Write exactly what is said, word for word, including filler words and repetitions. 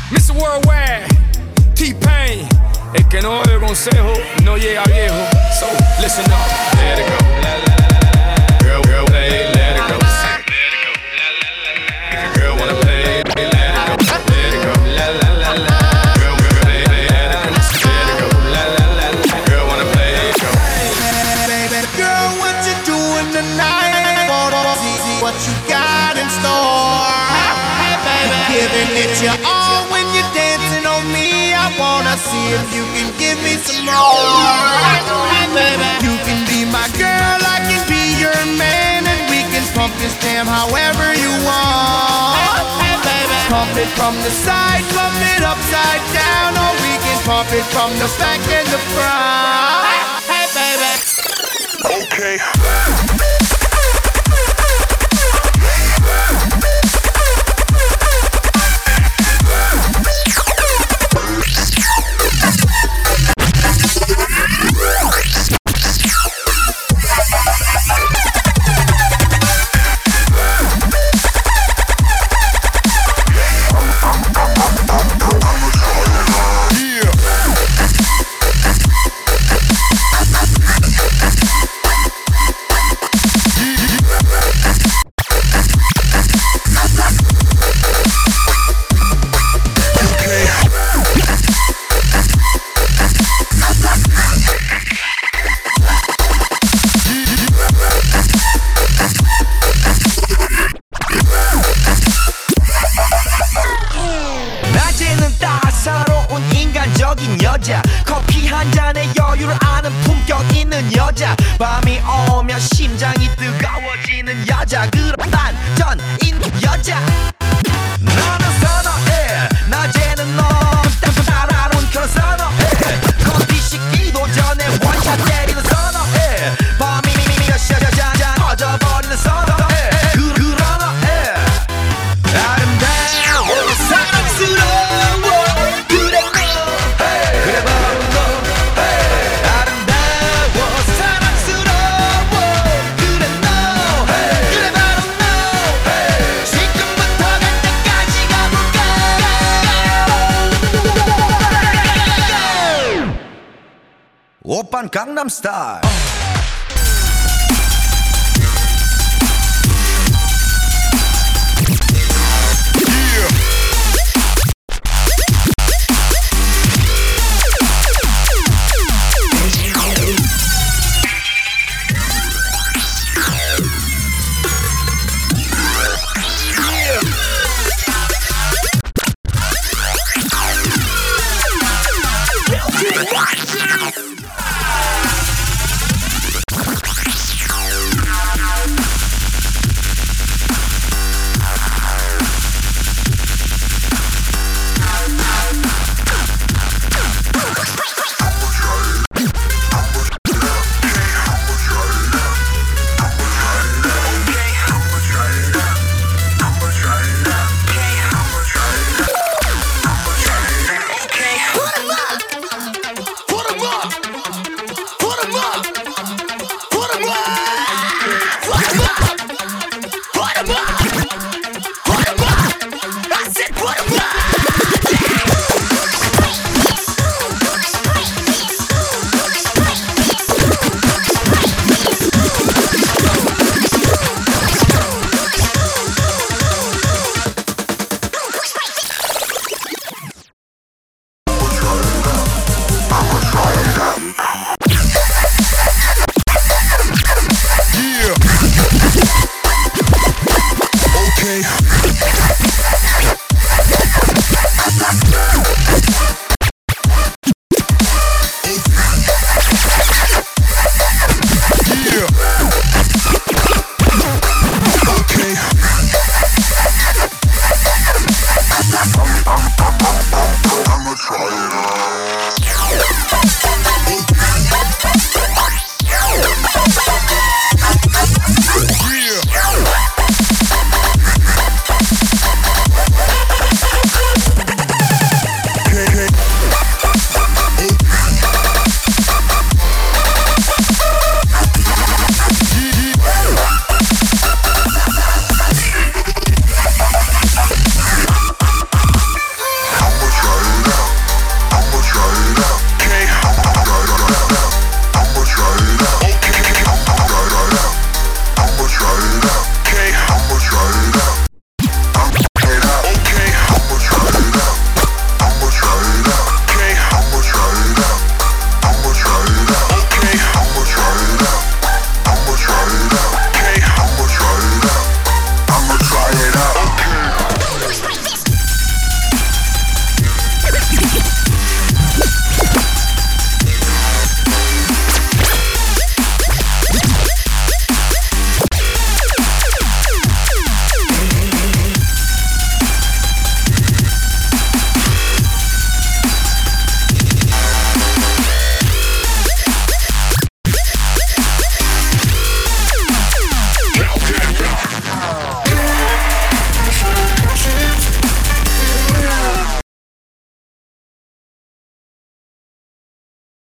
mister Worldwide, T-Pain. El que no oye consejo no llega viejo. So, listen up. Let it go. Girl, girl, play, let it go. Girl wanna play, let it go. Let it go. Girl, girl, play, let it go. Let it go. Girl wanna play, go. Baby, girl, what you doing tonight? Wanna see what you got in store? Hey, baby, giving it your all when you're dancing on me. I wanna see if you can give me some more. Hey, baby, you can be my girl, I can be your man, and we can pump this jam however you want. Hey, baby, pump it from the side, pump it upside down, or we can pump it from the back and the front. Hey, baby. Okay. 낮에는 따사로운 인간적인 여자, 커피 한 잔에 여유를 아는 품격 있는 여자, 밤이 오면 심장이 뜨거워지는 여자, 그런 반전인 여자. 너는 선호해, 낮에는 너 따라론 그런 선호해, 커피 식기도 전에 원샷 때리는 선호해, 밤이 여자잔 터져버리는 선호해, 그, 그런 너해 아름다워 사랑스러워 그래 너 그래 바로 너 아름다워 사랑스러워 그래 너 그래 바로 너 지금부터 갈 때까지 가볼까. 오빤 강남스타일. Okay.